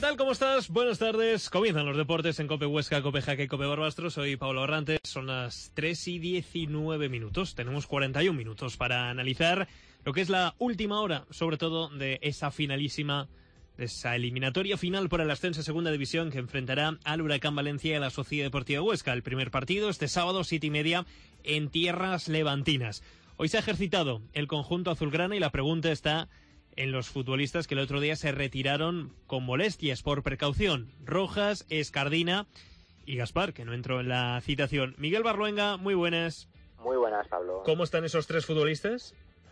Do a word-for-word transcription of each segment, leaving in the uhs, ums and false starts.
tal? ¿Cómo estás? Buenas tardes. Comienzan los deportes en Cope Huesca, Cope Jaca y Cope Barbastro. Soy Pablo Barrantes. Son las tres y diecinueve minutos. Tenemos cuarenta y un minutos para analizar lo que es la última hora, sobre todo de esa finalísima, de esa eliminatoria final por el ascenso a Segunda División que enfrentará al Huracán Valencia y a la Sociedad Deportiva Huesca. El primer partido este sábado, siete y media, en tierras levantinas. Hoy se ha ejercitado el conjunto azulgrana y la pregunta está en los futbolistas que el otro día se retiraron con molestias por precaución. Rojas, Escardina y Gaspar, que no entró en la citación. Miguel Barluenga, muy buenas. Muy buenas, Pablo. ¿Cómo están esos tres futbolistas?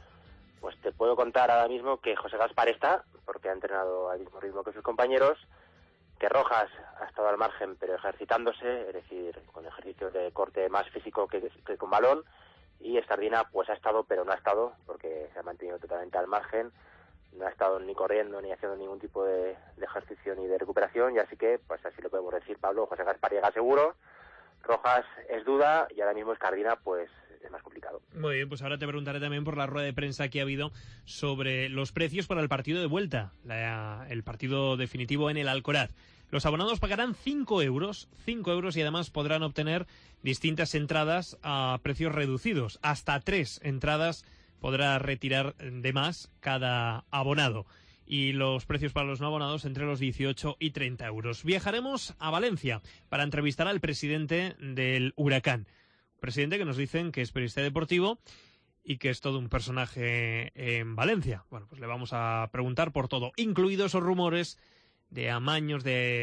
Pues te puedo contar ahora mismo que José Gaspar está, porque ha entrenado al mismo ritmo que sus compañeros, que Rojas ha estado al margen pero ejercitándose, es decir, con ejercicios de corte más físico que, que con balón, y Escardina pues ha estado pero no ha estado, porque se ha mantenido totalmente al margen. No ha estado ni corriendo ni haciendo ningún tipo de, de ejercicio ni de recuperación, y así que, pues así lo podemos decir, Pablo. José Gaspar llega seguro, Rojas es duda, y ahora mismo Escardina pues es más complicado. Muy bien, pues ahora te preguntaré también por la rueda de prensa que ha habido sobre los precios para el partido de vuelta, la, el partido definitivo en el Alcoraz. Los abonados pagarán cinco euros, cinco euros, y además podrán obtener distintas entradas a precios reducidos, hasta tres entradas podrá retirar de más cada abonado. Y los precios para los no abonados entre los dieciocho y treinta euros. Viajaremos a Valencia para entrevistar al presidente del Huracán. Presidente que nos dicen que es periodista deportivo y que es todo un personaje en Valencia. Bueno, pues le vamos a preguntar por todo, incluidos esos rumores de amaños,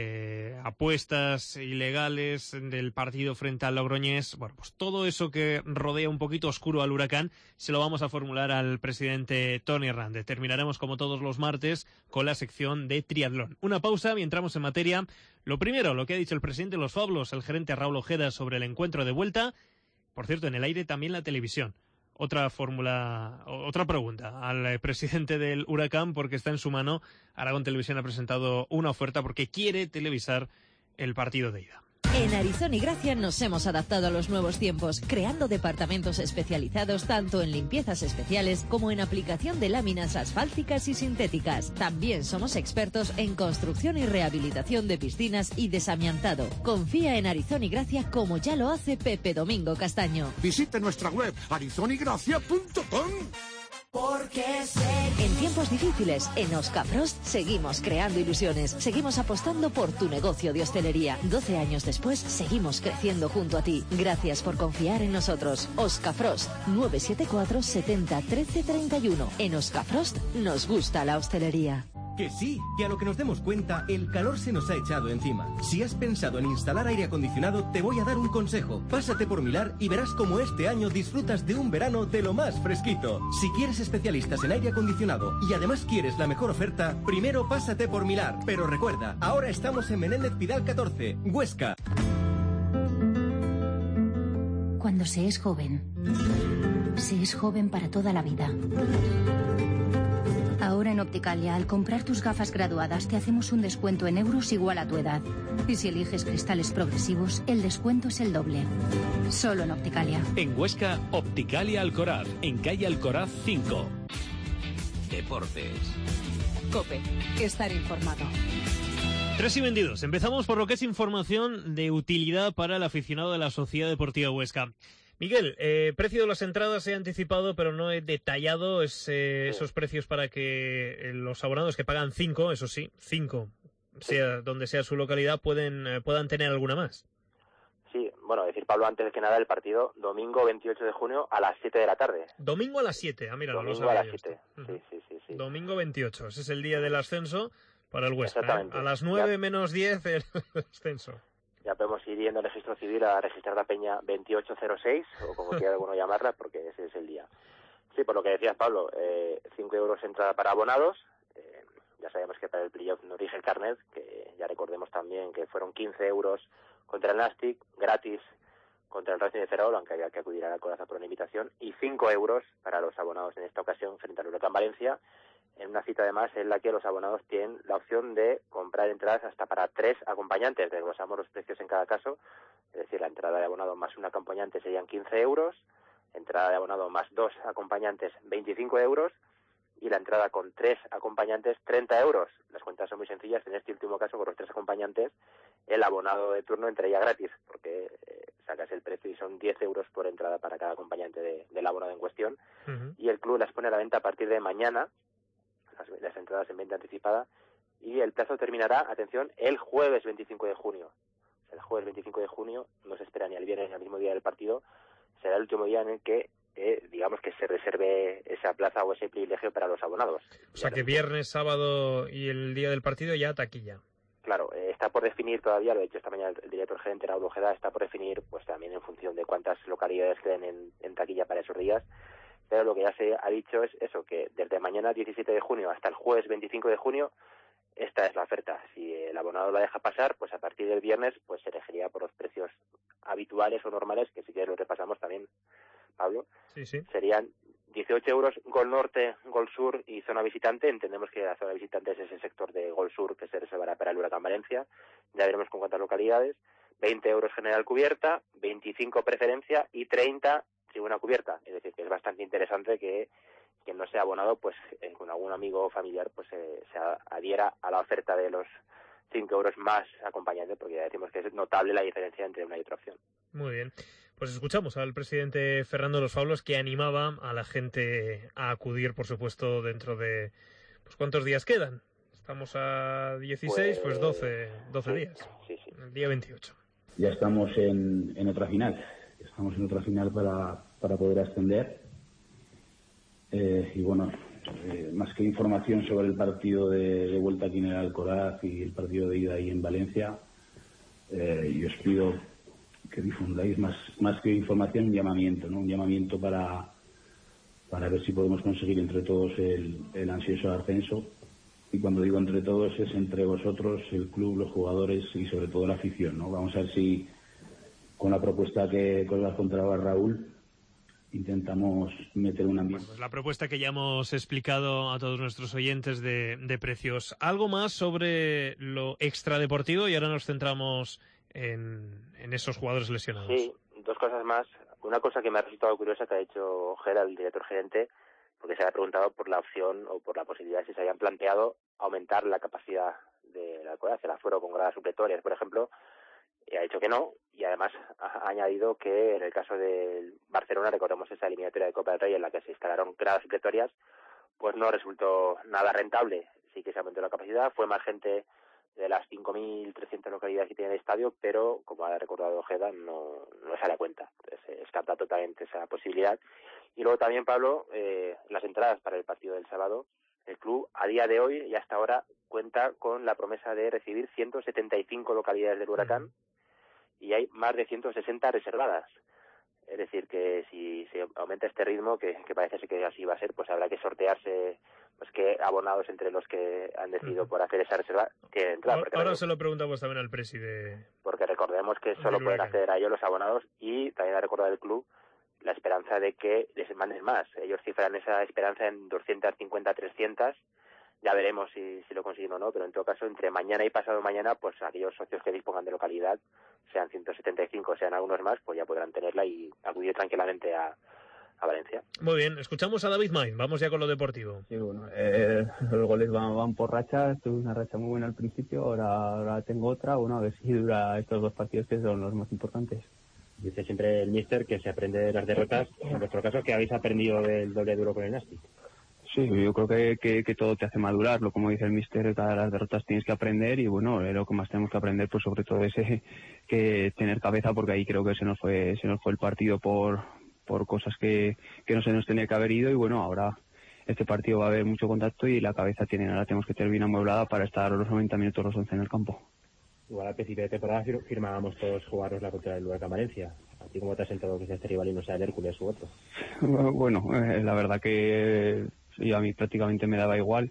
de apuestas ilegales del partido frente al Logroñés. Bueno, pues todo eso que rodea un poquito oscuro al Huracán se lo vamos a formular al presidente Toni Hernández. Terminaremos como todos los martes con la sección de triatlón. Una pausa y entramos en materia. Lo primero, lo que ha dicho el presidente de los Fablos, el gerente Raúl Ojeda, sobre el encuentro de vuelta. Por cierto, en el aire también la televisión. Otra fórmula, otra pregunta al presidente del Huracán, porque está en su mano. Aragón Televisión ha presentado una oferta porque quiere televisar el partido de ida. En Arizona y Gracia nos hemos adaptado a los nuevos tiempos, creando departamentos especializados tanto en limpiezas especiales como en aplicación de láminas asfálticas y sintéticas. También somos expertos en construcción y rehabilitación de piscinas y desamiantado. Confía en Arizona y Gracia como ya lo hace Pepe Domingo Castaño. Visite nuestra web arizona y gracia punto com. Porque sé. En tiempos difíciles, en Oscafrost seguimos creando ilusiones, seguimos apostando por tu negocio de hostelería. doce años después, seguimos creciendo junto a ti. Gracias por confiar en nosotros. Oscafrost, nueve siete cuatro, setenta, trece, treinta y uno. En Oscafrost nos gusta la hostelería. Que sí, que a lo que nos demos cuenta, el calor se nos ha echado encima. Si has pensado en instalar aire acondicionado, te voy a dar un consejo. Pásate por Milar y verás cómo este año disfrutas de un verano de lo más fresquito. Si quieres especialistas en aire acondicionado y además quieres la mejor oferta, primero pásate por Milar. Pero recuerda, ahora estamos en Menéndez Pidal catorce, Huesca. Cuando se es joven, se es joven para toda la vida. Ahora en Opticalia, al comprar tus gafas graduadas, te hacemos un descuento en euros igual a tu edad. Y si eliges cristales progresivos, el descuento es el doble. Solo en Opticalia. En Huesca, Opticalia Alcoraz, en calle Alcoraz cinco. Deportes. COPE, estar informado. tres y veintidós. Empezamos por lo que es información de utilidad para el aficionado de la Sociedad Deportiva Huesca. Miguel, eh, precio de las entradas he anticipado, pero no he detallado ese, esos precios para que los abonados que pagan cinco, eso sí, cinco, sea donde sea su localidad, pueden eh, puedan tener alguna más. Sí, bueno, decir, Pablo, antes que nada, el partido domingo veintiocho de junio a las siete de la tarde. Domingo a las siete, ah, mira, domingo no lo a sabía las siete, yo sí, sí, sí, sí. Domingo veintiocho, ese es el día del ascenso para el Huesca. Exactamente. ¿eh? A las nueve ya. menos diez el ascenso. Ya podemos ir yendo al registro civil a registrar la peña veintiocho cero seis, o como quiera alguno llamarla, porque ese es el día. Sí, por lo que decías, Pablo, eh, cinco euros entrada para abonados. Eh, ya sabemos que para el playoff nos rige el carnet, que ya recordemos también que fueron quince euros contra el Nastic, gratis contra el Racing de Ferrol, aunque había que acudir a la Coraza por una invitación, y cinco euros para los abonados en esta ocasión frente al Huracán Valencia, en una cita además en la que los abonados tienen la opción de comprar entradas hasta para tres acompañantes. Desglosamos los precios en cada caso, es decir, la entrada de abonado más un acompañante serían quince euros, entrada de abonado más dos acompañantes veinticinco euros, y la entrada con tres acompañantes, treinta euros. Las cuentas son muy sencillas. En este último caso, con los tres acompañantes, el abonado de turno entraría gratis, porque eh, sacas el precio y son diez euros por entrada para cada acompañante de, del abonado en cuestión. Uh-huh. Y el club las pone a la venta a partir de mañana, las, las entradas en venta anticipada, y el plazo terminará, atención, el jueves veinticinco de junio. O sea, el jueves veinticinco de junio, no se espera ni el viernes ni el mismo día del partido, será el último día en el que Eh, digamos que se reserve esa plaza o ese privilegio para los abonados. O sea que viernes, sábado y el día del partido ya taquilla. Claro, eh, está por definir todavía, lo ha dicho esta mañana el director gerente Raúl Ojeda, está por definir pues también en función de cuántas localidades queden en, en taquilla para esos días, pero lo que ya se ha dicho es eso, que desde mañana diecisiete de junio hasta el jueves veinticinco de junio esta es la oferta. Si el abonado la deja pasar, pues a partir del viernes pues se elegiría por los precios habituales o normales, que si quieres lo repasamos también, Pablo. Sí, sí. Serían dieciocho euros Gol Norte, Gol Sur y zona visitante. Entendemos que la zona visitante es ese sector de Gol Sur que se reservará para el Huracán Valencia. Ya veremos con cuántas localidades. veinte euros general cubierta, veinticinco preferencia y treinta tribuna cubierta. Es decir, que es bastante interesante que quien no sea abonado, pues eh, con algún amigo o familiar, pues eh, se adhiera a la oferta de los cinco euros más acompañante, porque ya decimos que es notable la diferencia entre una y otra opción. Muy bien. Pues escuchamos al presidente Fernando Los Faulos, que animaba a la gente a acudir, por supuesto, dentro de... Pues ¿cuántos días quedan? Estamos a dieciséis, pues, pues doce, doce sí, días. Sí, sí. El día veintiocho. Ya estamos en, en otra final. Estamos en otra final para, para poder ascender. Eh, y bueno, eh, más que información sobre el partido de, de vuelta aquí en el Alcoraz y el partido de ida ahí en Valencia, eh, yo os pido que difundáis más, más que información, un llamamiento, ¿no? Un llamamiento para, para ver si podemos conseguir entre todos el, el ansioso ascenso. Y cuando digo entre todos es entre vosotros, el club, los jugadores y sobre todo la afición, ¿no? Vamos a ver si con la propuesta que con la contaba Raúl intentamos meter un ambiente. Bueno, pues la propuesta que ya hemos explicado a todos nuestros oyentes de, de precios. Algo más sobre lo extradeportivo y ahora nos centramos en, en esos jugadores lesionados. Sí, dos cosas más. Una cosa que me ha resultado curiosa que ha dicho Gera, el director gerente, porque se había preguntado por la opción o por la posibilidad si se habían planteado aumentar la capacidad de la Alcoraz, el aforo con gradas supletorias, por ejemplo, y ha dicho que no, y además ha añadido que en el caso del Barcelona, recordemos esa eliminatoria de Copa del Rey en la que se instalaron gradas supletorias, pues no resultó nada rentable. Sí que se aumentó la capacidad, fue más gente de las cinco mil trescientas localidades que tiene el estadio, pero como ha recordado Ojeda, no, no sale a cuenta. Entonces se descarta totalmente esa posibilidad. Y luego también, Pablo, eh, las entradas para el partido del sábado, el club a día de hoy y hasta ahora cuenta con la promesa de recibir ciento setenta y cinco localidades del Huracán y hay más de ciento sesenta reservadas. Es decir, que si se aumenta este ritmo, que, que parece ser que así va a ser, pues habrá que sortearse pues que abonados entre los que han decidido por hacer esa reserva tienen entrada. Ahora, ahora se lo preguntamos también al presidente. Porque recordemos que solo pueden acceder a ellos los abonados y también ha recordado el club la esperanza de que les manden más. Ellos cifran esa esperanza en doscientas cincuenta, trescientas. Ya veremos si, si lo consiguen o no, pero en todo caso, entre mañana y pasado mañana, pues aquellos socios que dispongan de localidad, sean ciento setenta y cinco, sean algunos más, pues ya podrán tenerla y acudir tranquilamente a, a Valencia. Muy bien, escuchamos a David Main, vamos ya con lo deportivo. Sí, bueno, eh, los goles van, van por rachas, tuve una racha muy buena al principio, ahora, ahora tengo otra, bueno, a ver si dura estos dos partidos que son los más importantes. Dice siempre el míster que se aprende de las derrotas, en vuestro caso, que habéis aprendido del doble duro con el Nastic. Sí, yo creo que, que, que todo te hace madurar, lo como dice el míster, cada las derrotas tienes que aprender y bueno, lo que más tenemos que aprender pues sobre todo es eh, que tener cabeza, porque ahí creo que se nos fue se nos fue el partido por por cosas que, que no se nos tenía que haber ido y bueno, ahora este partido va a haber mucho contacto y la cabeza tiene, ahora tenemos que tener bien amueblada para estar los noventa minutos los once en el campo. Igual al principio de temporada firmábamos todos jugaros la contra el Huracán Valencia. ¿A ti cómo te has sentado que sea este rival y no sea el Hércules u otro? Bueno, eh, la verdad que y a mí prácticamente me daba igual.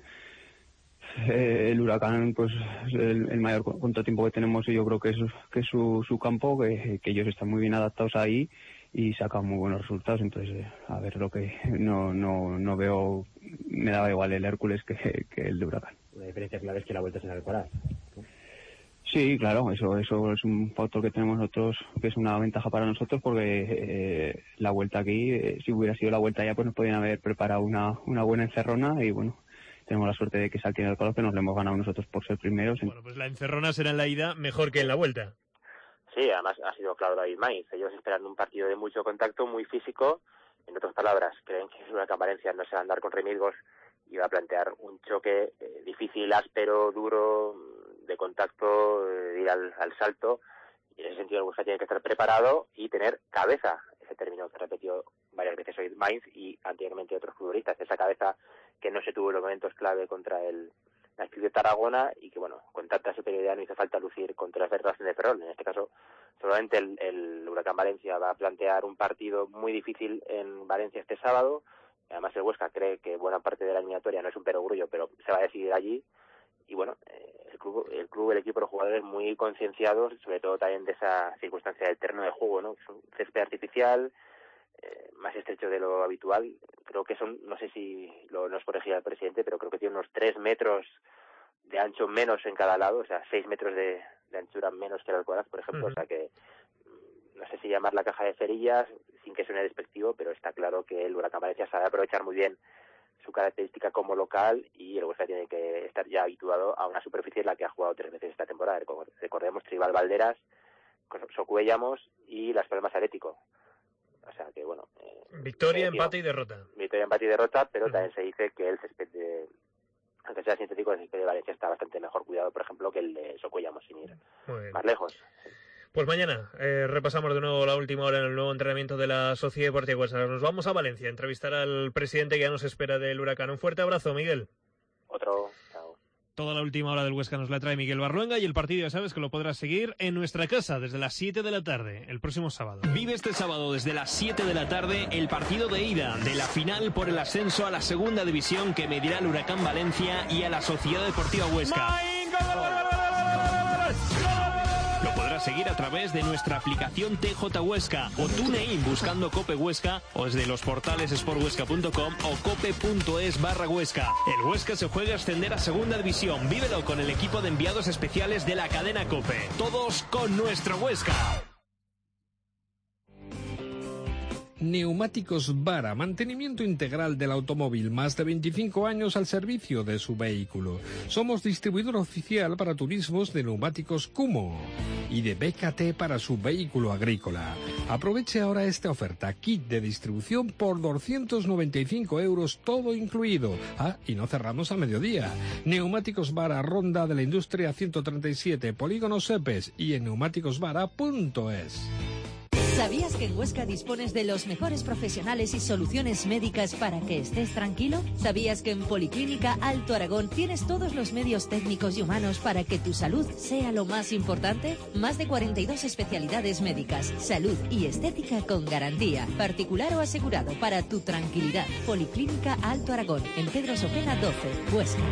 Eh, el Huracán, pues el, el mayor contratiempo que tenemos y yo creo que es, que es su, su campo, que, que ellos están muy bien adaptados ahí y sacan muy buenos resultados. Entonces, eh, a ver, lo que no no no veo, me daba igual el Hércules que, que el de Huracán. Una diferencia clave es que la vuelta es en el Alcoraz. Sí, claro, eso eso es un factor que tenemos nosotros, que es una ventaja para nosotros, porque eh, la vuelta aquí, eh, si hubiera sido la vuelta ya, pues nos podían haber preparado una, una buena encerrona y bueno, tenemos la suerte de que Salti en el Calor, que nos lo hemos ganado nosotros por ser primeros. Bueno, pues la encerrona será en la ida mejor que en la vuelta. Sí, además ha sido claro David Mainz. Ellos esperan un partido de mucho contacto, muy físico. En otras palabras, creen que el Huracán Valencia no se va a andar con remilgos y va a plantear un choque eh, difícil, áspero, duro, de contacto, de ir al, al salto. Y en ese sentido el Huesca tiene que estar preparado y tener cabeza. Ese término que repetió varias veces hoy Mainz y anteriormente otros futbolistas. Esa cabeza que no se tuvo en los momentos clave contra el la Club de Tarragona y que, bueno, con tanta superioridad no hizo falta lucir contra la Federación de Ferrol. En este caso, solamente el, el Huracán Valencia va a plantear un partido muy difícil en Valencia este sábado. Además, el Huesca cree que buena parte de la eliminatoria no es un perogrullo, pero se va a decidir allí. Y, bueno, eh, el club, el club, el equipo, los jugadores muy concienciados, sobre todo también de esa circunstancia del terreno de juego, ¿no? Es un césped artificial, eh, más estrecho de lo habitual. Creo que son, no sé si lo nos corregirá el presidente, pero creo que tiene unos tres metros de ancho menos en cada lado, o sea, seis metros de, de anchura menos que el Alcoraz, por ejemplo. Uh-huh. O sea que no sé si llamar la caja de cerillas sin que suene despectivo, pero está claro que el Huracán Valencia sabe aprovechar muy bien su característica como local y el Huesca tiene que estar ya habituado a una superficie en la que ha jugado tres veces esta temporada. Recordemos Tribal Valderas, Socuellamos y Las Palmas Atlético. O sea que, bueno... Eh, victoria, empate y derrota. Victoria, empate y derrota, pero uh-huh. también se dice que el césped de... aunque sea sintético, el césped de Valencia está bastante mejor cuidado, por ejemplo, que el de Socuellamos, sin ir más lejos. Pues mañana eh, repasamos de nuevo la última hora en el nuevo entrenamiento de la Sociedad Deportiva Huesca. Nos vamos a Valencia a entrevistar al presidente que ya nos espera del Huracán. Un fuerte abrazo, Miguel. Otro, chao. Toda la última hora del Huesca nos la trae Miguel Barruenga y el partido ya sabes que lo podrás seguir en nuestra casa desde las siete de la tarde, el próximo sábado. Vive este sábado desde las siete de la tarde el partido de ida de la final por el ascenso a la segunda división que medirá al Huracán Valencia y a la Sociedad Deportiva Huesca. Lo podrás seguir a través de nuestra aplicación T J Huesca o TuneIn buscando Cope Huesca o desde los portales sport huesca punto com o cope.es barra Huesca. El Huesca se juega a ascender a segunda división. Vívelo con el equipo de enviados especiales de la cadena Cope. Todos con nuestro Huesca. Neumáticos Vara, mantenimiento integral del automóvil, más de veinticinco años al servicio de su vehículo. Somos distribuidor oficial para turismos de neumáticos Kumo y de B K T para su vehículo agrícola. Aproveche ahora esta oferta, kit de distribución por doscientos noventa y cinco euros, todo incluido. Ah, y no cerramos a mediodía. Neumáticos Vara, Ronda de la Industria ciento treinta y siete, Polígono Sepes y en neumáticos vara punto es. ¿Sabías que en Huesca dispones de los mejores profesionales y soluciones médicas para que estés tranquilo? ¿Sabías que en Policlínica Alto Aragón tienes todos los medios técnicos y humanos para que tu salud sea lo más importante? Más de cuarenta y dos especialidades médicas, salud y estética con garantía, particular o asegurado para tu tranquilidad. Policlínica Alto Aragón, en Pedro Sopena doce, Huesca.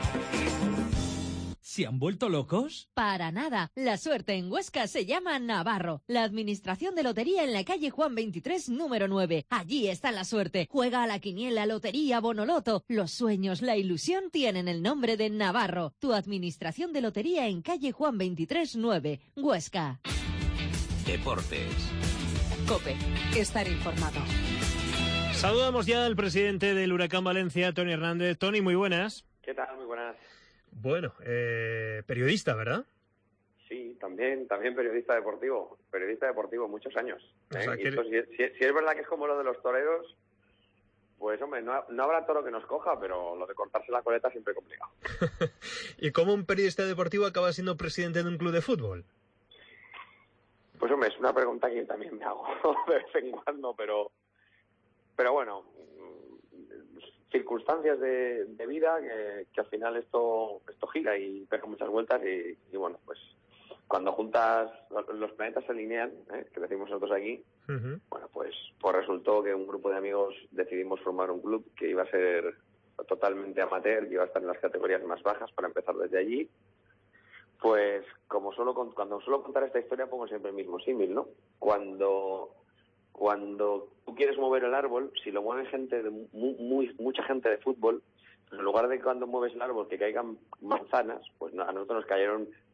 ¿Se han vuelto locos? Para nada. La suerte en Huesca se llama Navarro. La administración de lotería en la calle Juan veintitrés, número nueve. Allí está la suerte. Juega a la quiniela, lotería, bonoloto. Los sueños, la ilusión tienen el nombre de Navarro. Tu administración de lotería en calle Juan veintitrés, nueve, Huesca. Deportes. COPE. Estar informado. Saludamos ya al presidente del Huracán Valencia, Tony Hernández. Tony, muy buenas. ¿Qué tal? Muy buenas. Bueno, eh, periodista, ¿verdad? Sí, también también periodista deportivo. Periodista deportivo, muchos años. ¿eh? O sea, que... esto, si, si, si es verdad que es como lo de los toreros, pues hombre, no, no habrá toro que nos coja, pero lo de cortarse la coleta siempre es complicado. ¿Y cómo un periodista deportivo acaba siendo presidente de un club de fútbol? Pues hombre, es una pregunta que yo también me hago de vez en cuando, pero, pero bueno... circunstancias de, de vida que, que al final esto esto gira y pega muchas vueltas y, y bueno, pues cuando juntas los planetas se alinean, ¿eh? que decimos nosotros aquí, uh-huh. bueno, pues, pues resultó que un grupo de amigos decidimos formar un club que iba a ser totalmente amateur, que iba a estar en las categorías más bajas para empezar desde allí. Pues como solo cuando suelo contar esta historia pongo siempre el mismo símil, ¿no? Cuando Cuando tú quieres mover el árbol, si lo mueve gente de muy, muy, mucha gente de fútbol, en lugar de cuando mueves el árbol que caigan manzanas, pues a nosotros nos cayeron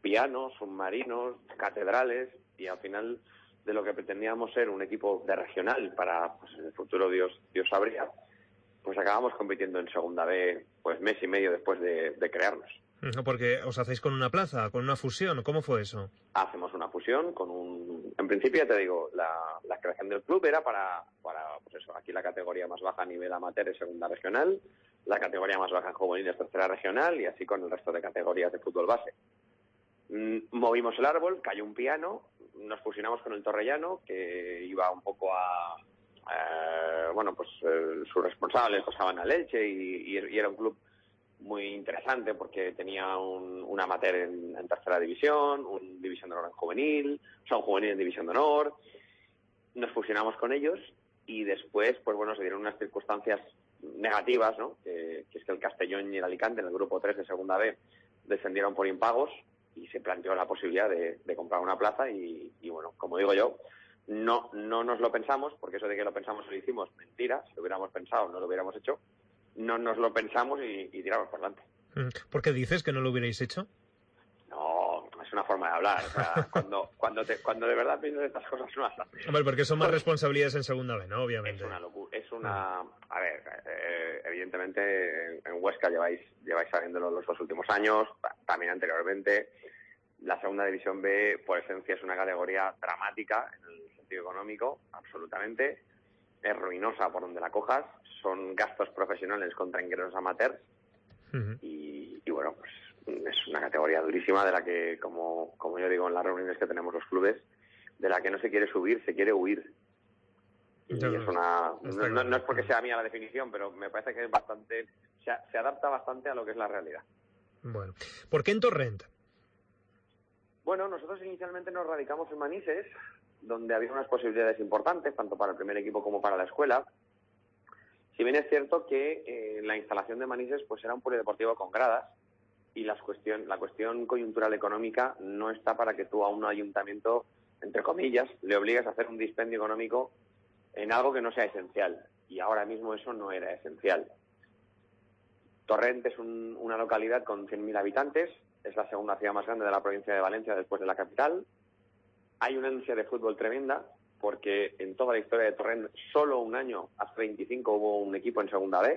pianos, submarinos, catedrales, y al final de lo que pretendíamos ser un equipo de regional para, pues en el futuro Dios Dios sabría, pues acabamos compitiendo en Segunda B, pues mes y medio después de, de crearnos. Porque os hacéis con una plaza, con una fusión, ¿cómo fue eso? Hacemos una fusión con un... En principio, ya te digo, la, la creación del club era para, para, pues eso, aquí la categoría más baja a nivel amateur es segunda regional, la categoría más baja en juvenil es tercera regional, y así con el resto de categorías de fútbol base. Mm, movimos el árbol, cayó un piano, nos fusionamos con el Torrellano, que iba un poco a... Eh, bueno, pues eh, sus responsables pasaban al Elche y, y, y era un club muy interesante porque tenía un, un amateur en, en tercera división, un división de honor en juvenil, o sea, un juvenil en división de honor. Nos fusionamos con ellos y después, pues bueno, se dieron unas circunstancias negativas, ¿no? Eh, que es que el Castellón y el Alicante, en el grupo tres de Segunda B, descendieron por impagos y se planteó la posibilidad de, de comprar una plaza y, y bueno, como digo yo, no no nos lo pensamos, porque eso de que lo pensamos lo hicimos, mentira, si lo hubiéramos pensado no lo hubiéramos hecho. No nos lo pensamos y, y tiramos por delante. ¿Por qué dices que no lo hubierais hecho? No, es una forma de hablar. O sea, cuando, cuando, te, cuando de verdad piensas estas cosas no las haces. Hombre, porque son más responsabilidades en Segunda B, ¿no? Obviamente. Es una locura. Es una... A ver, eh, evidentemente en Huesca lleváis lleváis sabiéndolo los dos últimos años, también anteriormente. La Segunda División B, por esencia, es una categoría dramática en el sentido económico, absolutamente. Es ruinosa por donde la cojas. Son gastos profesionales contra ingresos amateurs. Uh-huh. y, y bueno, pues es una categoría durísima de la que, como, como yo digo en las reuniones que tenemos los clubes, de la que no se quiere subir, se quiere huir. Y no, es una, no, no, no es porque sea mía la definición, pero me parece que es bastante, se, se adapta bastante a lo que es la realidad. Bueno, ¿por qué en Torrent? Bueno, nosotros inicialmente nos radicamos en Manises, donde había unas posibilidades importantes, tanto para el primer equipo como para la escuela. Si bien es cierto que eh, la instalación de Manises pues era un polideportivo con gradas y las cuestión, la cuestión coyuntural económica no está para que tú a un ayuntamiento, entre comillas, le obligues a hacer un dispendio económico en algo que no sea esencial. Y ahora mismo eso no era esencial. Torrent es un, una localidad con cien mil habitantes, es la segunda ciudad más grande de la provincia de Valencia después de la capital. Hay una ansia de fútbol tremenda, porque en toda la historia de Torrent, solo un año, hasta veinticinco, hubo un equipo en Segunda B.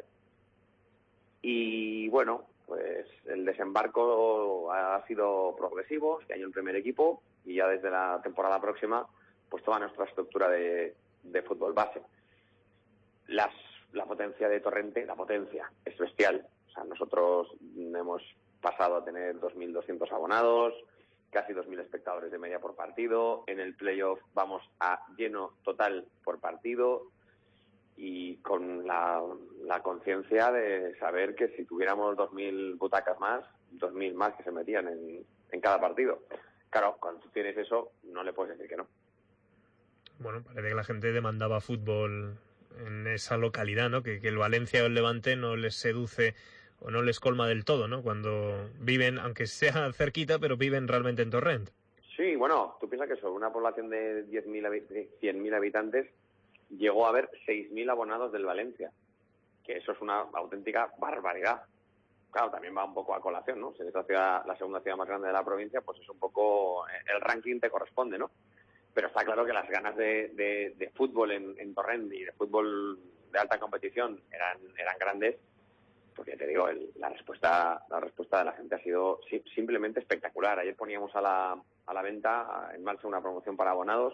Y bueno, pues el desembarco ha sido progresivo, este año el primer equipo, y ya desde la temporada próxima, pues toda nuestra estructura de, de fútbol base. Las, la potencia de Torrente, la potencia, es bestial. O sea, nosotros hemos pasado a tener dos mil doscientos abonados, casi dos mil espectadores de media por partido. En el playoff vamos a lleno total por partido y con la, la conciencia de saber que si tuviéramos dos mil butacas más, dos mil más que se metían en, en cada partido. Claro, cuando tú tienes eso, no le puedes decir que no. Bueno, parece que la gente demandaba fútbol en esa localidad, ¿no? Que, que el Valencia o el Levante no les seduce o no les colma del todo, ¿no? Cuando viven, aunque sea cerquita, pero viven realmente en Torrent. Sí, bueno, tú piensas que sobre una población de diez mil, cien mil habitantes llegó a haber seis mil abonados del Valencia, que eso es una auténtica barbaridad. Claro, también va un poco a colación, ¿no? Si es la, ciudad, la segunda ciudad más grande de la provincia, pues es un poco... el ranking te corresponde, ¿no? Pero está claro que las ganas de, de, de fútbol en, en Torrent y de fútbol de alta competición eran, eran grandes. Porque te digo, el, la respuesta la respuesta de la gente ha sido si, simplemente espectacular. Ayer poníamos a la, a la venta en marcha una promoción para abonados.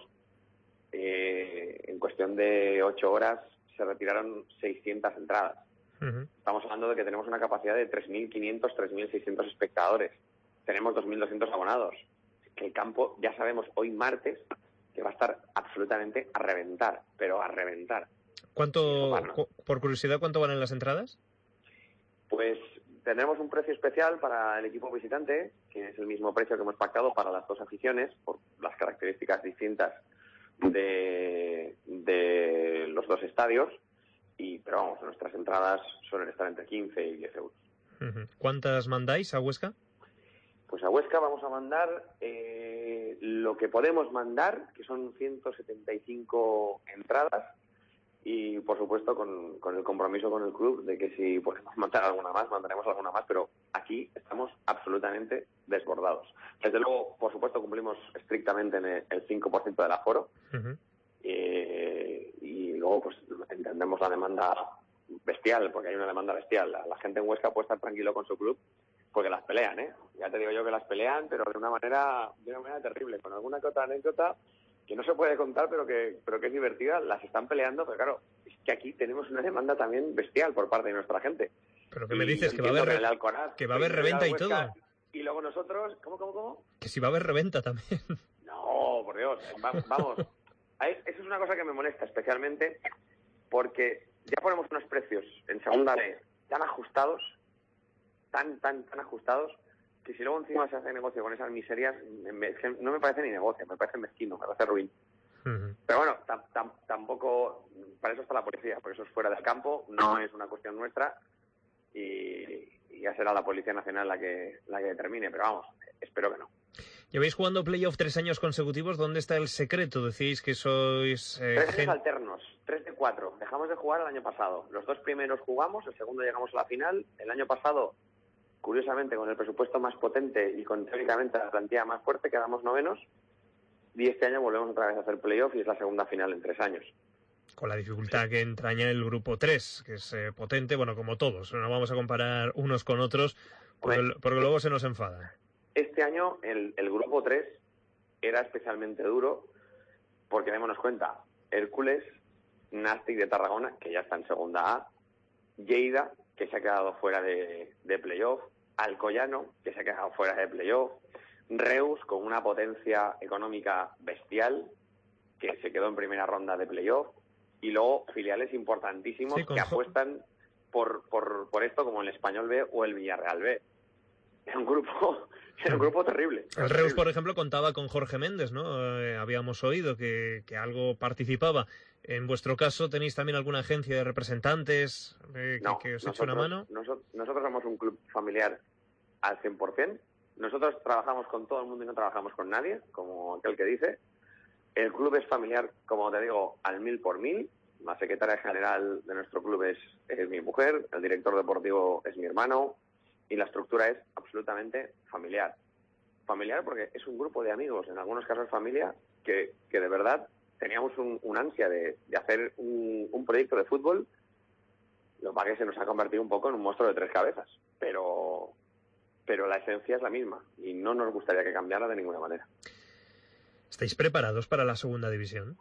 Eh, en cuestión de ocho horas se retiraron seiscientas entradas. Uh-huh. Estamos hablando de que tenemos una capacidad de tres mil quinientos, tres mil seiscientos espectadores. Tenemos dos mil doscientos abonados. Que el campo, ya sabemos, hoy martes, que va a estar absolutamente a reventar, pero a reventar. ¿Cuánto, cu- por curiosidad, cuánto valen las entradas? Pues tenemos un precio especial para el equipo visitante, que es el mismo precio que hemos pactado para las dos aficiones, por las características distintas de, de los dos estadios. Y, pero vamos, nuestras entradas suelen estar entre quince y diez euros. Uh-huh. ¿Cuántas mandáis a Huesca? Pues a Huesca vamos a mandar eh, lo que podemos mandar, que son ciento setenta y cinco entradas. Y, por supuesto, con, con el compromiso con el club de que si podemos mandar alguna más, mandaremos alguna más, pero aquí estamos absolutamente desbordados. Desde luego, por supuesto, cumplimos estrictamente en el, el cinco por ciento del aforo. Uh-huh. eh, y luego pues entendemos la demanda bestial, porque hay una demanda bestial. La, la gente en Huesca puede estar tranquilo con su club porque las pelean, ¿eh? Ya te digo yo que las pelean, pero de una manera de una manera terrible, con alguna que otra anécdota que no se puede contar, pero que pero que es divertida. Las están peleando, pero claro, es que aquí tenemos una demanda también bestial por parte de nuestra gente. ¿Pero qué me dices? ¿Que va a haber, re... Alcoraz, que va a haber reventa y todo? Y luego nosotros... ¿Cómo, cómo, cómo? Que si va a haber reventa también. No, por Dios. Vamos. vamos. Eso es una cosa que me molesta especialmente porque ya ponemos unos precios en segunda B tan ajustados, tan, tan, tan ajustados, que si luego encima se hace negocio con esas miserias, me, no me parece ni negocio, me parece mezquino, me parece ruin. Uh-huh. Pero bueno, tam, tam, tampoco... Para eso está la policía, porque eso es fuera del campo, no es una cuestión nuestra. Y, y ya será la Policía Nacional la que la que determine, pero vamos, espero que no. Lleváis jugando playoff tres años consecutivos. ¿Dónde está el secreto? Decíais que sois... Eh, tres gen... alternos, tres de cuatro. Dejamos de jugar el año pasado. Los dos primeros jugamos, el segundo llegamos a la final. El año pasado, curiosamente, con el presupuesto más potente y con teóricamente la plantilla más fuerte, quedamos novenos. Y este año volvemos otra vez a hacer playoff y es la segunda final en tres años. Con la dificultad que entraña el grupo tres, que es eh, potente, bueno, como todos. No vamos a comparar unos con otros, porque, Hombre, porque luego se nos enfada. Este año el, el grupo tres era especialmente duro, porque démonos cuenta, Hércules, Nàstic de Tarragona, que ya está en segunda A, Lleida, que se ha quedado fuera de, de playoff, Alcoyano, que se ha quedado fuera de playoff, Reus, con una potencia económica bestial, que se quedó en primera ronda de playoff, y luego filiales importantísimos sí, que apuestan por, por, por esto, como el Español B o el Villarreal B. Era un grupo, era un grupo terrible. El Reus, por ejemplo, contaba con Jorge Méndez, ¿no? Eh, habíamos oído que, que algo participaba. En vuestro caso, ¿tenéis también alguna agencia de representantes eh, que, no, que os nosotros, eche una mano? Nosotros, nosotros somos un club familiar al cien por ciento. Nosotros trabajamos con todo el mundo y no trabajamos con nadie, como aquel que dice. El club es familiar, como te digo, al mil por mil. La secretaria general de nuestro club es, es mi mujer, el director deportivo es mi hermano y la estructura es absolutamente familiar. Familiar porque es un grupo de amigos, en algunos casos familia, que, que de verdad teníamos un, un ansia de, de hacer un, un proyecto de fútbol. Lo que pasa es que se nos ha convertido un poco en un monstruo de tres cabezas, pero, pero la esencia es la misma y no nos gustaría que cambiara de ninguna manera. ¿Estáis preparados para la segunda división?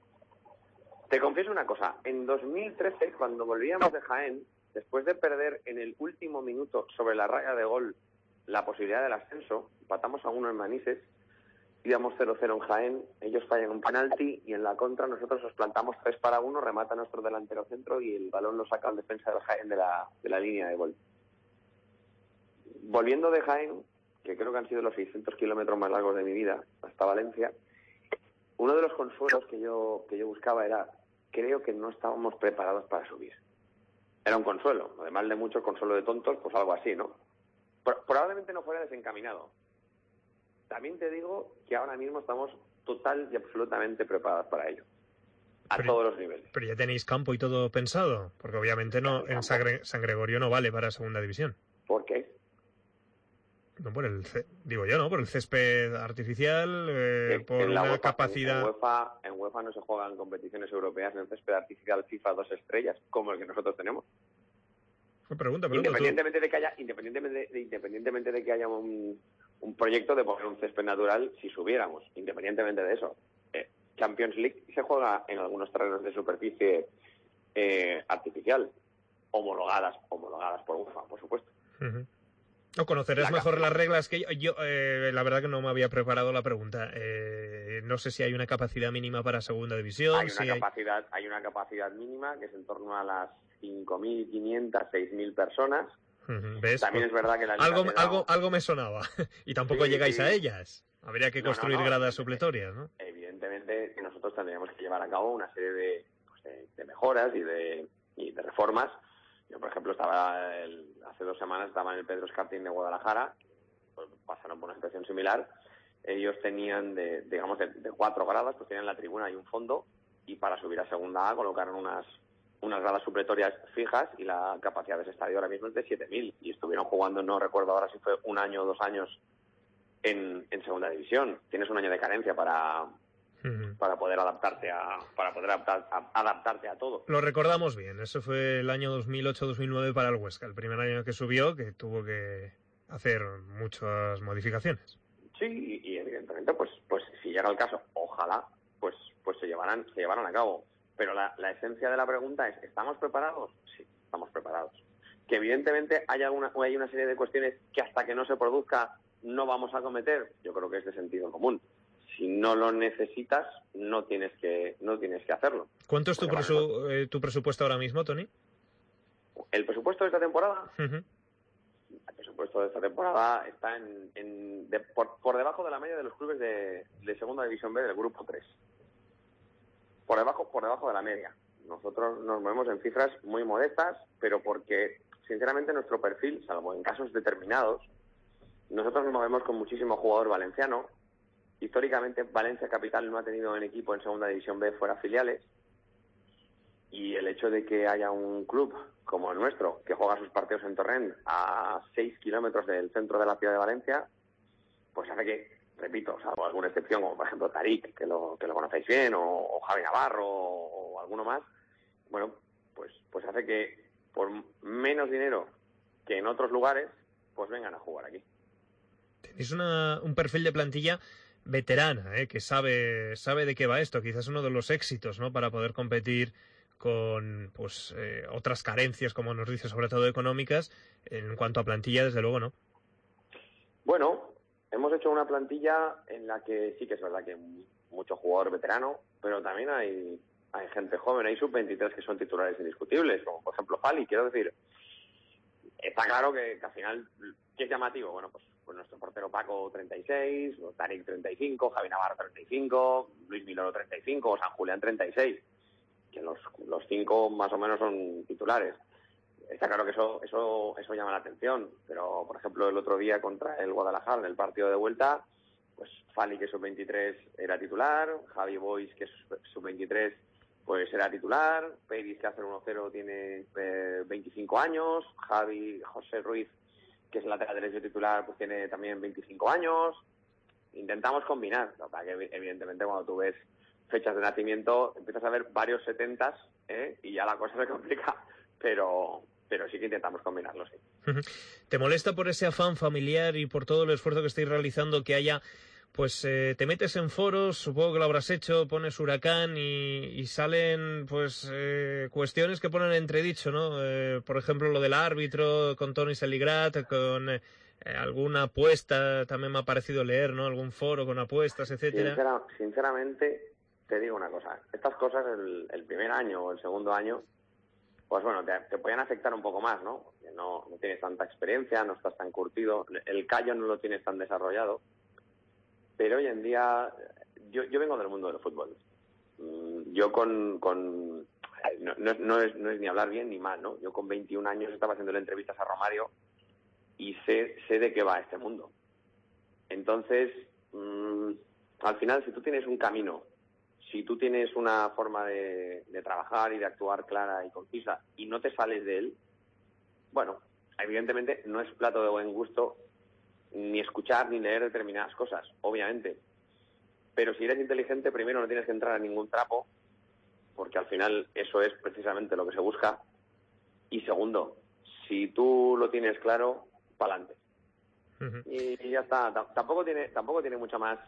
Te confieso una cosa. En dos mil trece, cuando volvíamos de Jaén, después de perder en el último minuto sobre la raya de gol la posibilidad del ascenso, empatamos a uno en Manises, íbamos cero cero en Jaén, ellos fallan un penalti y en la contra nosotros nos plantamos tres para uno, remata nuestro delantero centro y el balón lo saca el defensa del Jaén de la, de la línea de gol. Volviendo de Jaén, que creo que han sido los seiscientos kilómetros más largos de mi vida, hasta Valencia, uno de los consuelos que yo que yo buscaba era, creo que no estábamos preparados para subir. Era un consuelo, además de muchos consuelo de tontos, pues algo así, ¿no? Pro- probablemente no fuera desencaminado. También te digo que ahora mismo estamos total y absolutamente preparados para ello. A pero, todos los niveles. Pero ya tenéis campo y todo pensado, porque obviamente no en San, Gre- San Gregorio no vale para segunda división. ¿Por qué? No, por el, digo yo, ¿no? Por el césped artificial, eh, en, por en la una UEFA, capacidad... En, en, UEFA, en UEFA no se juegan competiciones europeas en el césped artificial FIFA dos estrellas, como el que nosotros tenemos. Pregunta, pregunta, independientemente tú. de que haya, independientemente de, independientemente de que haya un, un proyecto de poner un césped natural, si subiéramos, independientemente de eso. Eh, Champions League se juega en algunos terrenos de superficie eh, artificial, homologadas, homologadas por UEFA, por supuesto. Uh-huh. No conocerás la mejor las reglas que yo. yo eh, la verdad que no me había preparado la pregunta. Eh, no sé si hay una capacidad mínima para segunda división. Hay una si capacidad, hay... hay una capacidad mínima que es en torno a las cinco mil quinientas, seis mil personas. Uh-huh. ¿Ves? También pues, es verdad que la Liga algo, dado... algo, algo me sonaba. Y tampoco sí, llegáis sí. a ellas. Habría que no, construir no, no, gradas supletorias, ¿no? Evidentemente que nosotros tendríamos que llevar a cabo una serie de, pues, de, de mejoras y de, y de reformas. Yo, por ejemplo, estaba el, hace dos semanas estaba en el Pedro Escartín de Guadalajara, pues pasaron por una situación similar. Ellos tenían, de, digamos, de, de cuatro gradas, pues tenían la tribuna y un fondo, y para subir a segunda A colocaron unas unas gradas supletorias fijas y la capacidad de ese estadio ahora mismo es de siete mil. Y estuvieron jugando, no recuerdo ahora si fue un año o dos años en, en segunda división. Tienes un año de carencia para, uh-huh. para poder adaptarte a para poder adaptar, a, adaptarte a todo. Lo recordamos bien, eso fue el año dos mil ocho dos mil nueve para el Huesca, el primer año que subió, que tuvo que hacer muchas modificaciones. Sí, y, y evidentemente, pues pues si llega el caso, ojalá, pues pues se llevarán se llevarán a cabo. Pero la, la esencia de la pregunta es, ¿estamos preparados? Sí, estamos preparados. Que evidentemente haya una, hay una serie de cuestiones que hasta que no se produzca no vamos a cometer, yo creo que es de sentido común. Si no lo necesitas, no tienes que no tienes que hacerlo. ¿Cuánto es tu, presu, eh, tu presupuesto ahora mismo, Tony? ¿El presupuesto de esta temporada? Uh-huh. El presupuesto de esta temporada está en, en de, por, por debajo de la media de los clubes de, de Segunda División B del Grupo tres. Por debajo, por debajo de la media. Nosotros nos movemos en cifras muy modestas, pero porque, sinceramente, nuestro perfil, salvo en casos determinados, nosotros nos movemos con muchísimo jugador valenciano. Históricamente, Valencia Capital no ha tenido un equipo en Segunda División B fuera filiales. Y el hecho de que haya un club como el nuestro, que juega sus partidos en Torrent a seis kilómetros del centro de la ciudad de Valencia, pues hace que, repito, salvo alguna excepción, como por ejemplo Tarik, que lo, que lo conocéis bien, o, o Javi Navarro, o, o alguno más, bueno, pues, pues hace que por menos dinero que en otros lugares, pues vengan a jugar aquí. Tenéis una, un perfil de plantilla veterana, ¿eh? Que sabe, sabe de qué va esto. Quizás uno de los éxitos, ¿no? Para poder competir con pues eh, otras carencias, como nos dice, sobre todo económicas, en cuanto a plantilla, desde luego, ¿no? Bueno, hemos hecho una plantilla en la que sí que es verdad que hay mucho jugador veterano, pero también hay, hay gente joven, hay sub veintitrés que son titulares indiscutibles, como por ejemplo Fali. Quiero decir, está claro que, que al final, ¿qué es llamativo? Bueno, pues, pues nuestro portero Paco treinta y seis, Tarik treinta y cinco, Javi Navarro treinta y cinco, Luis Miloro treinta y cinco, o San Julián treinta y seis, que los, los cinco más o menos son titulares. Está claro que eso, eso, eso llama la atención, pero por ejemplo el otro día contra el Guadalajara en el partido de vuelta, pues Fali, que es sub veintitrés, era titular, Javi Boix, que es sub veintitrés, pues era titular, Peris, que hace el uno cero, tiene eh, veinticinco años, Javi, José Ruiz, que es el lateral derecho titular, pues tiene también veinticinco años. Intentamos combinar, para que evidentemente cuando tú ves fechas de nacimiento empiezas a ver varios setentas, ¿eh? Y ya la cosa se complica, pero pero sí que intentamos combinarlo, sí. ¿Te molesta por ese afán familiar y por todo el esfuerzo que estáis realizando que haya, pues eh, te metes en foros, supongo que lo habrás hecho, pones Huracán y, y salen pues eh, cuestiones que ponen en entredicho, ¿no? Eh, por ejemplo, lo del árbitro con Tony Seligrat, con eh, alguna apuesta, también me ha parecido leer, ¿no? Algún foro con apuestas, etcétera. Sincera, sinceramente, te digo una cosa, estas cosas el, el primer año o el segundo año, pues bueno, te, te podían afectar un poco más, ¿no? Porque no, no tienes tanta experiencia, no estás tan curtido, el callo no lo tienes tan desarrollado, pero hoy en día, yo, yo vengo del mundo del fútbol. Yo con, con no, no, no, es, no es ni hablar bien ni mal, ¿no? Yo con veintiún años estaba haciendo entrevistas a Romario y sé, sé de qué va este mundo. Entonces, mmm, al final, si tú tienes un camino, si tú tienes una forma de, de trabajar y de actuar clara y concisa y no te sales de él, bueno, evidentemente no es plato de buen gusto ni escuchar ni leer determinadas cosas, obviamente. Pero si eres inteligente, primero no tienes que entrar a ningún trapo, porque al final eso es precisamente lo que se busca. Y segundo, si tú lo tienes claro, pa'lante. Uh-huh. Y, y ya está. T- tampoco tiene, tampoco tiene mucha más,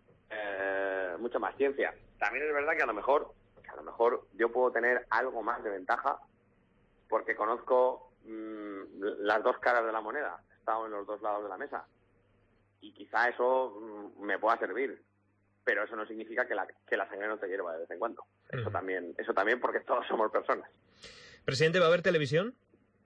eh, mucha más ciencia. También es verdad que a lo mejor, que a lo mejor yo puedo tener algo más de ventaja porque conozco mmm, las dos caras de la moneda. He estado en los dos lados de la mesa y quizá eso mmm, me pueda servir, pero eso no significa que la, que la sangre no te hierva de vez en cuando. Eso uh-huh. también, eso también porque todos somos personas. Presidente, ¿va a haber televisión?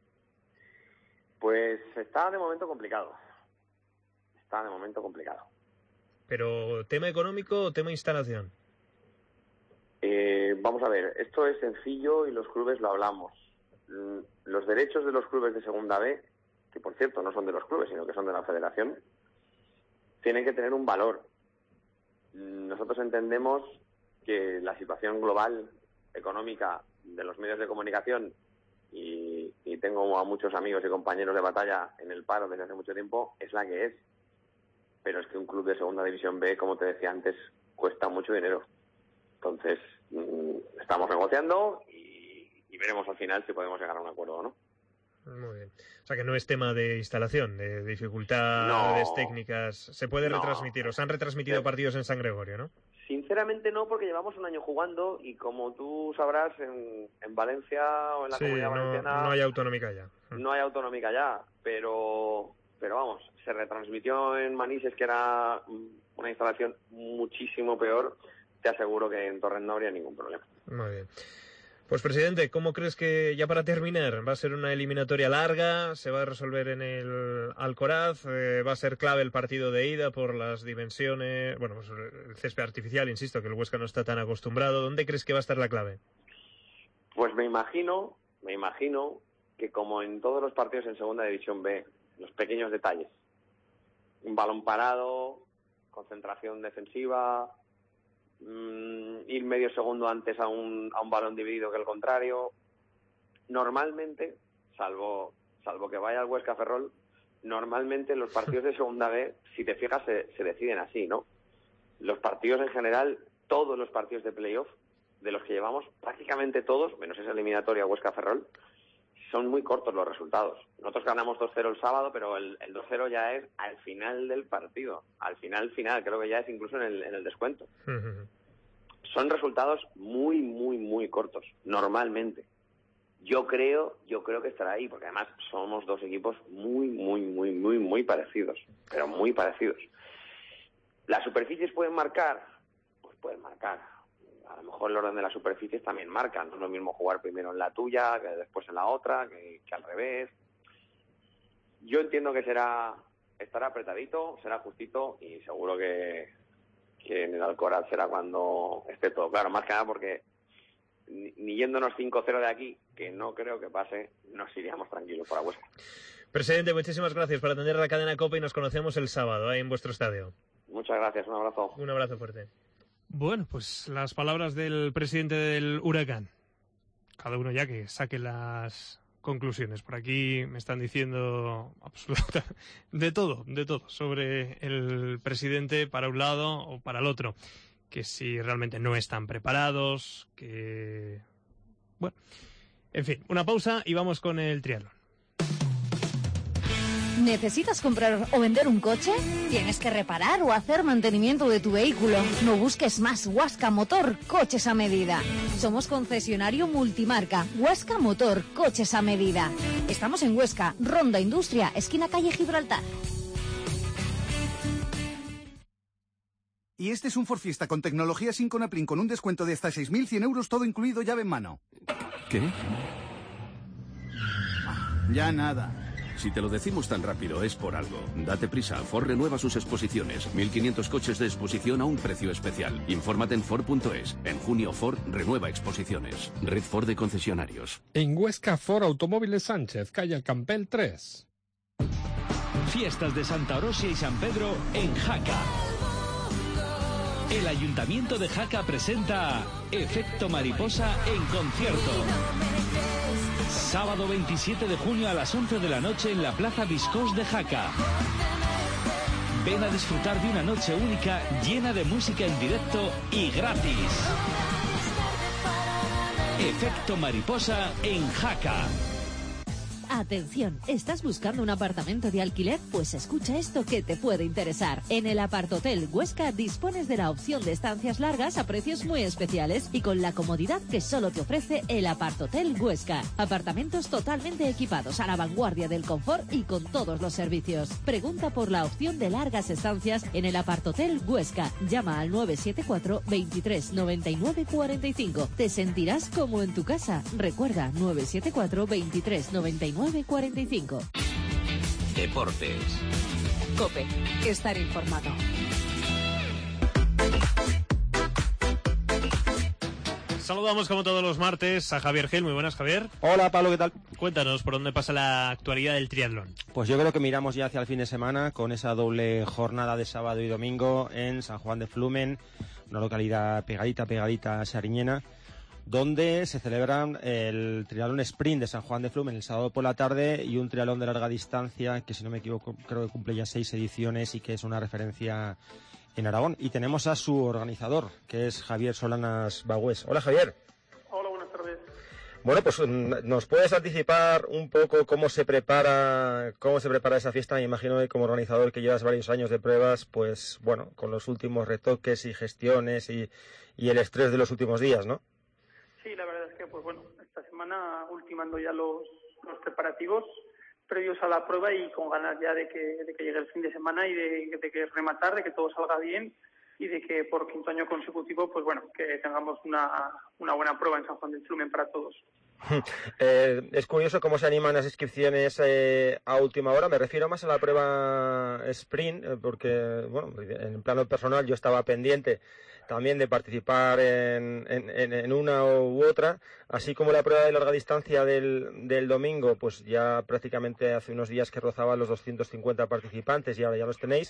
Pues está de momento complicado. Está de momento complicado. ¿Pero tema económico o tema instalación? Eh, vamos a ver, esto es sencillo y los clubes lo hablamos. Los derechos de los clubes de Segunda B, que por cierto no son de los clubes, sino que son de la federación, tienen que tener un valor. Nosotros entendemos que la situación global económica de los medios de comunicación, y, y tengo a muchos amigos y compañeros de batalla en el paro desde hace mucho tiempo, es la que es. pero es que un club de segunda división B, como te decía antes, cuesta mucho dinero. Entonces, mmm, estamos negociando y, y veremos al final si podemos llegar a un acuerdo o no. Muy bien. O sea que no es tema de instalación, de dificultades no, técnicas. Se puede no. retransmitir. Os han retransmitido sí. partidos en San Gregorio, ¿no? Sinceramente no, porque llevamos un año jugando y como tú sabrás, en, en Valencia o en la sí, Comunidad no, Valenciana... no hay autonómica ya. No hay autonómica ya, pero, pero vamos, se retransmitió en Manises, que era una instalación muchísimo peor. Te aseguro que en Torrent no habría ningún problema. Muy bien. Pues, presidente, ¿cómo crees que, ya para terminar, va a ser una eliminatoria larga? ¿Se va a resolver en el Alcoraz? Eh, ¿Va a ser clave el partido de ida por las dimensiones? Bueno, pues el césped artificial, insisto, que el Huesca no está tan acostumbrado. ¿Dónde crees que va a estar la clave? Pues me imagino, me imagino que como en todos los partidos en Segunda División B, los pequeños detalles. Un balón parado, concentración defensiva... Mm, ir medio segundo antes a un, a un balón dividido que el contrario. Normalmente, salvo salvo que vaya al Huesca Ferrol, normalmente los partidos de segunda B, si te fijas, se, se deciden así, ¿no? Los partidos en general, todos los partidos de playoff, de los que llevamos, prácticamente todos, menos esa eliminatoria Huesca Ferrol, son muy cortos los resultados. Nosotros ganamos dos cero el sábado, pero el, el dos cero ya es al final del partido. Al final, final, creo que ya es incluso en el, en el descuento. Uh-huh. Son resultados muy, muy, muy cortos, normalmente. Yo creo, yo creo que estará ahí, porque además somos dos equipos muy, muy, muy, muy, muy parecidos. Pero muy parecidos. ¿Las superficies pueden marcar? Pues pueden marcar. A lo mejor el orden de las superficies también marca. No es lo mismo jugar primero en la tuya, que después en la otra, que, que al revés. Yo entiendo que será estará apretadito, será justito y seguro que, que en el Alcoraz será cuando esté todo claro. Más que nada porque ni, ni yéndonos cinco cero de aquí, que no creo que pase, nos iríamos tranquilos para Huesca. Presidente, muchísimas gracias por atender a la cadena COPE y nos conocemos el sábado ahí en vuestro estadio. Muchas gracias, un abrazo. Un abrazo fuerte. Bueno, pues las palabras del presidente del Huracán. Cada uno ya que saque las conclusiones. Por aquí me están diciendo absoluta de todo, de todo, sobre el presidente para un lado o para el otro. Que si realmente no están preparados, que... Bueno, en fin, una pausa y vamos con el triatlón. ¿Necesitas comprar o vender un coche? ¿Tienes que reparar o hacer mantenimiento de tu vehículo? No busques más. Huasca Motor, coches a medida. Somos concesionario multimarca. Huasca Motor, coches a medida. Estamos en Huesca, Ronda Industria, esquina calle Gibraltar. Y este es un Ford Fiesta con tecnología Sync Appling con un descuento de hasta seis mil cien euros, todo incluido, llave en mano. ¿Qué? Ya nada. Si te lo decimos tan rápido es por algo. Date prisa, Ford renueva sus exposiciones. mil quinientos coches de exposición a un precio especial. Infórmate en Ford punto es. En junio Ford renueva exposiciones. Red Ford de concesionarios. En Huesca, Ford Automóviles Sánchez, calle Campbell tres. Fiestas de Santa Orosia y San Pedro en Jaca. El Ayuntamiento de Jaca presenta Efecto Mariposa en concierto. Sábado veintisiete de junio a las once de la noche en la Plaza Viscós de Jaca. Ven a disfrutar de una noche única llena de música en directo y gratis. Efecto Mariposa en Jaca. Atención, ¿estás buscando un apartamento de alquiler? Pues escucha esto que te puede interesar. En el Apartotel Huesca dispones de la opción de estancias largas a precios muy especiales y con la comodidad que solo te ofrece el Apartotel Huesca. Apartamentos totalmente equipados a la vanguardia del confort y con todos los servicios. Pregunta por la opción de largas estancias en el Apartotel Huesca. Llama al nueve siete cuatro, veintitrés, noventa y nueve, cuarenta y cinco. Te sentirás como en tu casa. Recuerda, nueve siete cuatro, veintitrés, noventa y nueve, cuarenta y cinco. Deportes. COPE. Estar informado. Saludamos como todos los martes a Javier Gil. Muy buenas, Javier. Hola, Pablo, ¿qué tal? Cuéntanos por dónde pasa la actualidad del triatlón. Pues yo creo que miramos ya hacia el fin de semana con esa doble jornada de sábado y domingo en San Juan de Flumen, una localidad pegadita, pegadita a Sariñena, donde se celebran el triatlón sprint de San Juan de Flumen el sábado por la tarde y un triatlón de larga distancia que, si no me equivoco, creo que cumple ya seis ediciones y que es una referencia en Aragón. Y tenemos a su organizador, que es Javier Solanas Bagüés. Hola, Javier. Hola, buenas tardes. Bueno, pues ¿nos puedes anticipar un poco cómo se prepara cómo se prepara esa fiesta? Me imagino que como organizador que llevas varios años de pruebas, pues bueno, con los últimos retoques y gestiones y, y el estrés de los últimos días, ¿no? Sí, la verdad es que, pues bueno, esta semana ultimando ya los, los preparativos previos a la prueba y con ganas ya de que, de que llegue el fin de semana y de, de que rematar, de que todo salga bien y de que por quinto año consecutivo, pues bueno, que tengamos una, una buena prueba en San Juan del Flumen para todos. Eh, es curioso cómo se animan las inscripciones eh, a última hora. Me refiero más a la prueba sprint, eh, porque, bueno, en plano personal yo estaba pendiente también de participar en, en, en una u otra, así como la prueba de larga distancia del, del domingo, pues ya prácticamente hace unos días que rozaba los doscientos cincuenta participantes y ahora ya los tenéis.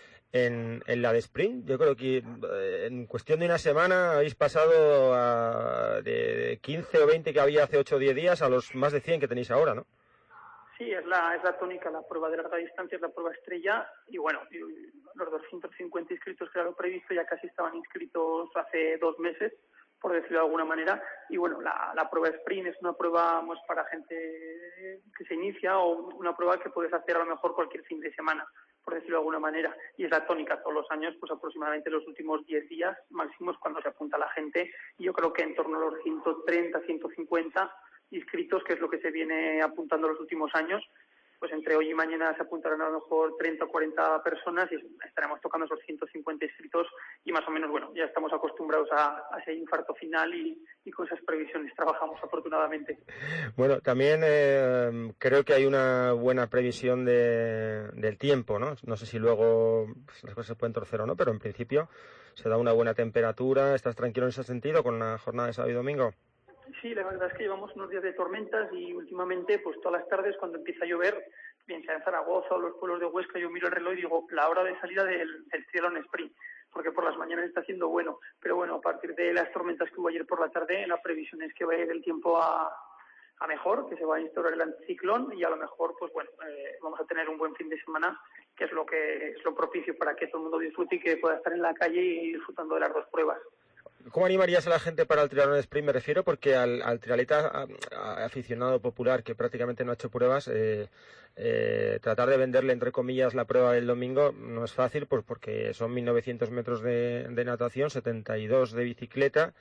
En, en la de sprint, yo creo que eh, en cuestión de una semana habéis pasado a, de quince o veinte que había hace ocho o diez días a los más de cien que tenéis ahora, ¿no? Sí, es la, es la tónica, la prueba de larga distancia es la prueba estrella y bueno, los doscientos cincuenta inscritos que era lo previsto ya casi estaban inscritos hace dos meses, por decirlo de alguna manera, y bueno, la, la prueba sprint es una prueba pues, para gente que se inicia o una prueba que puedes hacer a lo mejor cualquier fin de semana, por decirlo de alguna manera, y es la tónica todos los años, pues aproximadamente los últimos diez días máximos cuando se apunta la gente, y yo creo que en torno a los ciento treinta, ciento cincuenta inscritos, que es lo que se viene apuntando los últimos años, pues entre hoy y mañana se apuntarán a lo mejor treinta o cuarenta personas y estaremos tocando esos ciento cincuenta inscritos y más o menos, bueno, ya estamos acostumbrados a, a ese infarto final y, y con esas previsiones trabajamos afortunadamente. Bueno, también eh, creo que hay una buena previsión de, del tiempo, ¿no? No sé si luego pues, las cosas se pueden torcer o no, pero en principio se da una buena temperatura. ¿Estás tranquilo en ese sentido con la jornada de sábado y domingo? Sí, la verdad es que llevamos unos días de tormentas y últimamente, pues todas las tardes cuando empieza a llover, bien sea en Zaragoza o los pueblos de Huesca, yo miro el reloj y digo, la hora de salida del, del triatlón sprint, porque por las mañanas está haciendo bueno, pero bueno, a partir de las tormentas que hubo ayer por la tarde, la previsión es que va a ir el tiempo a, a mejor, que se va a instaurar el anticiclón y a lo mejor, pues bueno, eh, vamos a tener un buen fin de semana, que es lo que es lo propicio para que todo el mundo disfrute y que pueda estar en la calle y disfrutando de las dos pruebas. ¿Cómo animarías a la gente para el triatlón sprint? Me refiero porque al, al triatleta aficionado popular que prácticamente no ha hecho pruebas, eh, eh, tratar de venderle, entre comillas, la prueba del domingo no es fácil, pues porque son mil novecientos metros de, de natación, setenta y dos de bicicleta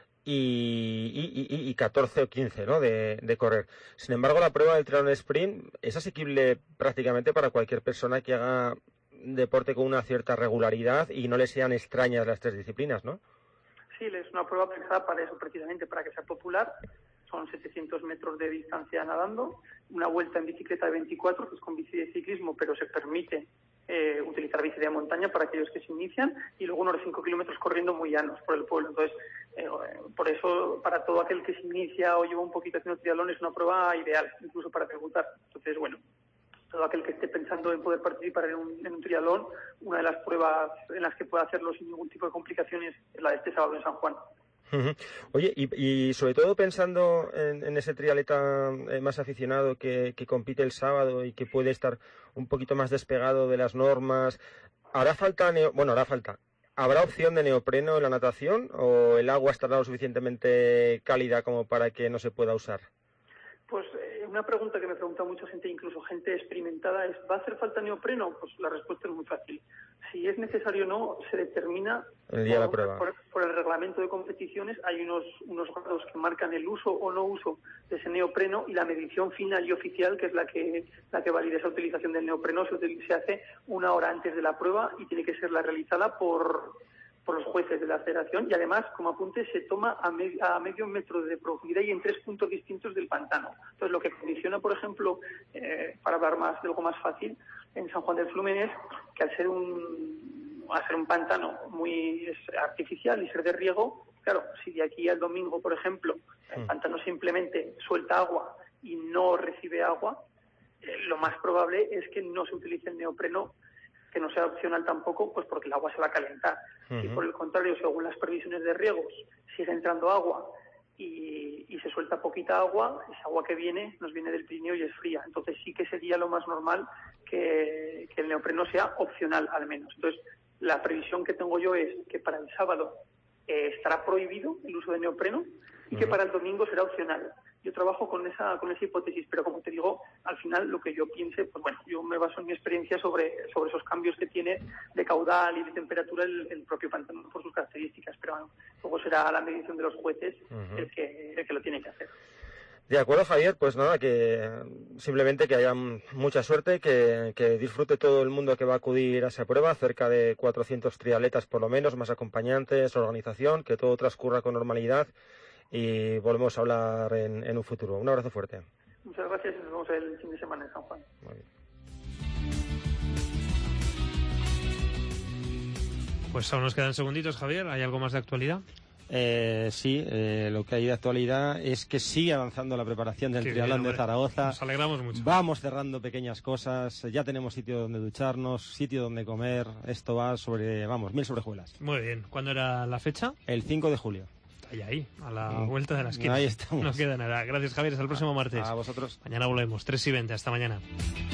y, y, y, y catorce o quince, ¿no? de, de correr. Sin embargo, la prueba del triatlón sprint es asequible prácticamente para cualquier persona que haga deporte con una cierta regularidad y no le sean extrañas las tres disciplinas, ¿no? Sí, es una prueba pensada para eso, precisamente para que sea popular. Son setecientos metros de distancia nadando, una vuelta en bicicleta de veinticuatro, que es con bici de ciclismo, pero se permite eh, utilizar bici de montaña para aquellos que se inician, y luego unos cinco kilómetros corriendo muy llanos por el pueblo. Entonces, eh, por eso, para todo aquel que se inicia o lleva un poquito haciendo triatlón, es una prueba ideal, incluso para debutar. Entonces, bueno, todo aquel que esté pensando en poder participar en un, en un triatlón, una de las pruebas en las que pueda hacerlo sin ningún tipo de complicaciones es la de este sábado en San Juan. Uh-huh. Oye, y, y sobre todo pensando en, en ese triatleta eh, más aficionado que, que compite el sábado y que puede estar un poquito más despegado de las normas, ¿hará falta, neo... bueno, hará falta, ¿habrá opción de neopreno en la natación o el agua estará lo suficientemente cálida como para que no se pueda usar? Pues eh, una pregunta que me pregunta mucha gente, incluso gente experimentada, es ¿va a hacer falta neopreno? Pues la respuesta es muy fácil. Si es necesario o no, se determina el día por, de la prueba. Por, por el reglamento de competiciones. Hay unos, unos grados que marcan el uso o no uso de ese neopreno y la medición final y oficial, que es la que la que valida esa utilización del neopreno, se, se hace una hora antes de la prueba y tiene que ser la realizada por... por los jueces de la federación y además, como apunte, se toma a, me, a medio metro de profundidad y en tres puntos distintos del pantano. Entonces, lo que condiciona, por ejemplo, eh, para hablar más de algo más fácil, en San Juan del Flumen es que al ser un, al ser un pantano muy es artificial y ser de riego, claro, si de aquí al domingo, por ejemplo, el pantano simplemente suelta agua y no recibe agua, eh, lo más probable es que no se utilice el neopreno, que no sea opcional tampoco, pues porque el agua se va a calentar. Uh-huh. Y por el contrario, según las previsiones de riegos, sigue entrando agua y, y se suelta poquita agua, esa agua que viene nos viene del Pirineo y es fría. Entonces sí que sería lo más normal que, que el neopreno sea opcional al menos. Entonces la previsión que tengo yo es que para el sábado eh, estará prohibido el uso de neopreno y que para el domingo será opcional. Yo trabajo con esa con esa hipótesis, pero como te digo, al final lo que yo piense, pues bueno, yo me baso en mi experiencia sobre, sobre esos cambios que tiene de caudal y de temperatura el, el propio pantano por sus características, pero bueno, luego será la medición de los jueces uh-huh. el que el que lo tiene que hacer. De acuerdo, Javier, pues nada, que simplemente que haya mucha suerte, que, que disfrute todo el mundo que va a acudir a esa prueba, cerca de cuatrocientos triatletas por lo menos, más acompañantes, organización, que todo transcurra con normalidad. Y volvemos a hablar en, en un futuro. Un abrazo fuerte. Muchas gracias y nos vemos el fin de semana en San Juan. Muy bien. Pues aún nos quedan segunditos, Javier. ¿Hay algo más de actualidad? Eh, sí, eh, lo que hay de actualidad es que sigue avanzando la preparación del Qué triatlón bien, de Zaragoza. Nos alegramos mucho. Vamos cerrando pequeñas cosas, ya tenemos sitio donde ducharnos, sitio donde comer. Esto va sobre, vamos, mil sobrejuelas. Muy bien. ¿Cuándo era la fecha? El cinco de julio. Ahí, ahí, a la vuelta de la esquina. Ahí estamos. No queda nada. Gracias, Javier. Hasta el próximo martes. A vosotros. Mañana volvemos. tres y veinte. Hasta mañana.